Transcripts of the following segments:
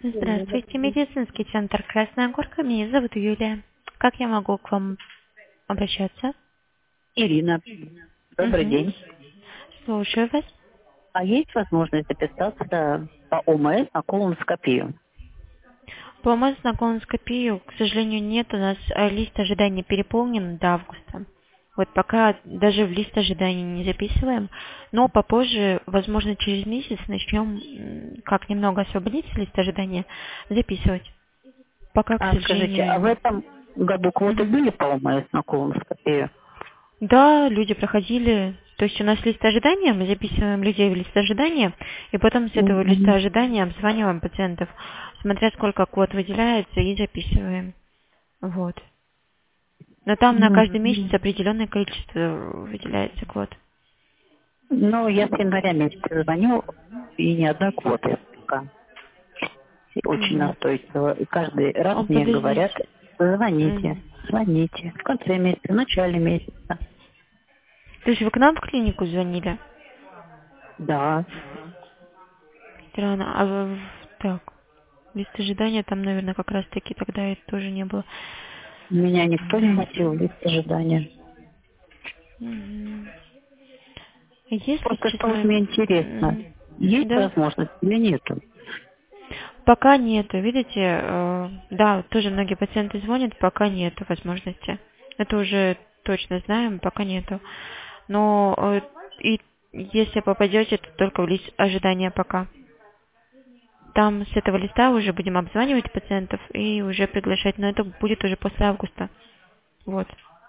Здравствуйте, медицинский центр Красная Горка. Меня зовут Юлия. Как я могу к вам обращаться? Ирина, добрый Угу. день. Слушаю вас. А есть возможность записаться по ОМС на колоноскопию? По на колоноскопию, к сожалению, нет. У нас лист ожидания переполнен до августа. Вот пока даже в лист ожидания не записываем, но попозже, возможно, через месяц начнем, как немного освободиться лист ожидания, записывать. Пока, к А скажите, а в сожалению. этом году квоты Мгм. были по ОМС на колоноскопию? Да, люди проходили. То есть у нас лист ожидания, мы записываем людей в лист ожидания, и потом с этого листа Мгм. ожидания обзваниваем пациентов, смотря сколько квот выделяется, и записываем. Вот. Но там на каждый месяц Мгм. определенное количество выделяется квот. Ну, я с января месяца звоню, и ни одной квоты пока. И очень Мгм. настойчиво. И каждый раз мне говорят, Подождите. звоните, Мгм. звоните. В конце месяца, в начале месяца. То есть вы к нам в клинику звонили? Да. Странно. А так, лист ожидания там, наверное, как раз таки тогда и тоже не было. Меня никто не носил в лист ожидания. Мгм. Если Просто что вот честно, мне интересно, есть да. возможность или нету? Пока нету, видите, да, тоже многие пациенты звонят, пока нету возможности. Это уже точно знаем, пока нету. Но и если попадете, то только в лист ожидания пока. Там с этого листа уже будем обзванивать пациентов и уже приглашать, но это будет уже после августа. Вот.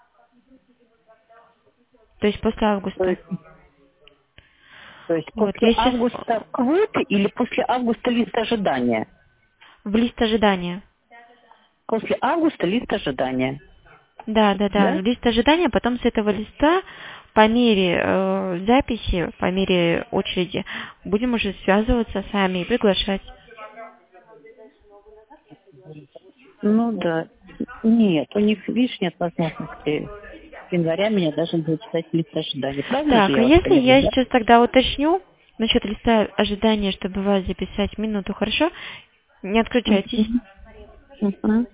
То есть после То августа. есть, то есть Вот, после я сейчас августа квоты или после августа лист ожидания? в лист ожидания. После августа лист ожидания. Да, да, да. Да? Лист ожидания, потом с этого листа по мере записи, по мере очереди будем уже связываться сами и приглашать. Ну да. Нет, у них, видишь, нет возможности. С января меня должен будет читать лист ожидания. Правильно же Так, а я вас если поняла, я да? сейчас тогда уточню насчет листа ожидания, чтобы вас записать минуту, хорошо? Не отключайтесь. Мгм. Мгм.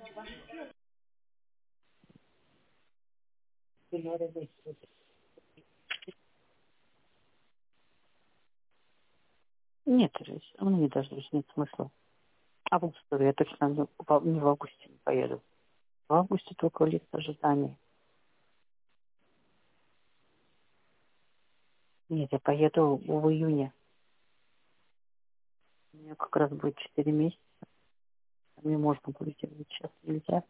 Нет, Рысь, мне даже нет смысла. Август, я точно не в августе не поеду. В августе только лист ожидания. Нет, я поеду в июне. У меня как раз будет 4 месяца. Мне можно будет делать сейчас нельзя.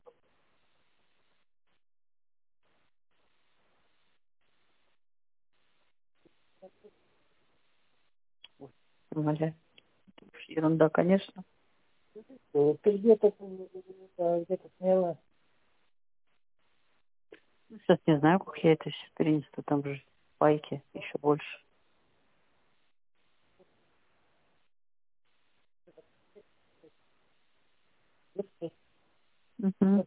Ой, умоляю. Уж ерунда, конечно. Ты где-то сняла. Ну, сейчас не знаю, как я это все перенесу. Там же пайки еще больше. Мгм.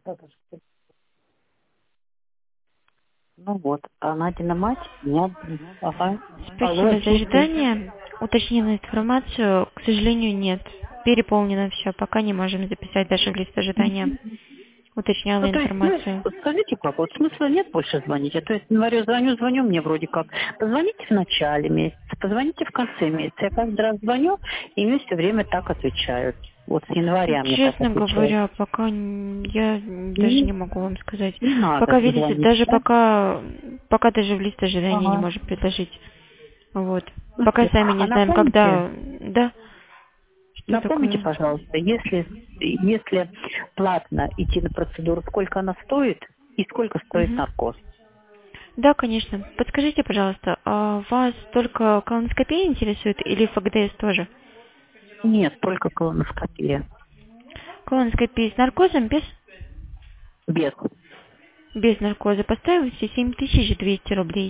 Ну вот. А Надина мать? Нет. Ага. Алло, Спасибо за слушай. ожидание. Уточнила информацию. К сожалению, нет. Переполнено все. Пока не можем записать даже в лист ожидания. Уточняла Ну, то есть, ну, информацию. скажите, как, вот смысла нет больше звонить? Я, то есть, говорю, звоню, мне вроде как. Позвоните в начале месяца, позвоните в конце месяца. Я каждый раз звоню, и мне все время так отвечают. Вот с января мне так Честно отвечают. говоря, пока я даже Не, не могу вам сказать. не надо Пока, видите, звонить, даже да? пока даже в лист ожидания не Ага. можем предложить. Вот. Ну, Пока всё. сами А не знаем, напомните, когда. Да, что напомните, такое? пожалуйста, если платно идти на процедуру, сколько она стоит и сколько стоит Мгм. наркоз? Да, конечно. Подскажите, пожалуйста, а вас только колоноскопия интересует или ФГДС тоже? Нет, только колоноскопия. Колоноскопия с наркозом Без. без наркоза поставите 7200 рублей.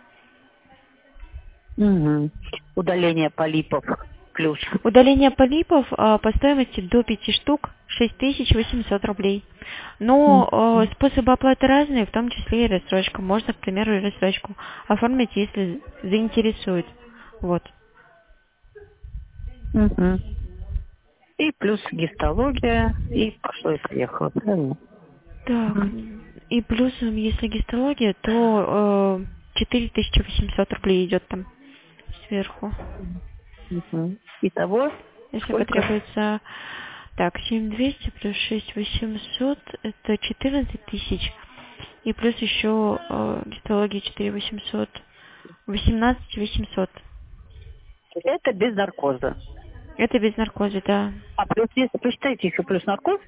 Угу. Удаление полипов плюс. Удаление полипов по стоимости до 5 штук 6800 рублей. Мгм. Но способы оплаты разные, в том числе и рассрочка. Можно, к примеру, и рассрочку оформить, если заинтересует. Вот. Мгм. И плюс гистология, и пошло и поехало, правильно? Так, и плюсом, если гистология, то 4800 рублей идет там сверху. Итого Если сколько? потребуется, так, 7200 плюс 6800, это 14 тысяч. И плюс еще гистология 4800, 18800. Это без наркоза. Это без наркоза, да. А плюс, если посчитайте еще плюс наркоз,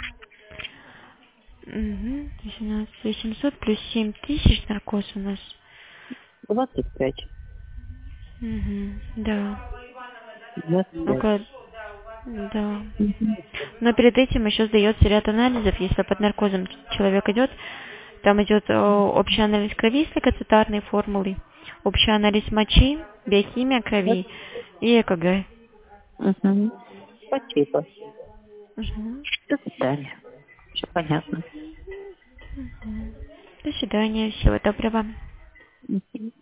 Угу. 18800 плюс 7000 наркоз у нас. 25. Угу. Да. 25. Около, да. Но перед этим еще сдается ряд анализов, если под наркозом человек идет. Там идет общий анализ крови с лейкоцитарной формулой, общий анализ мочи, биохимия крови и ЭКГ. Спасибо. Угу. До свидания. Все понятно. До свидания, всего доброго.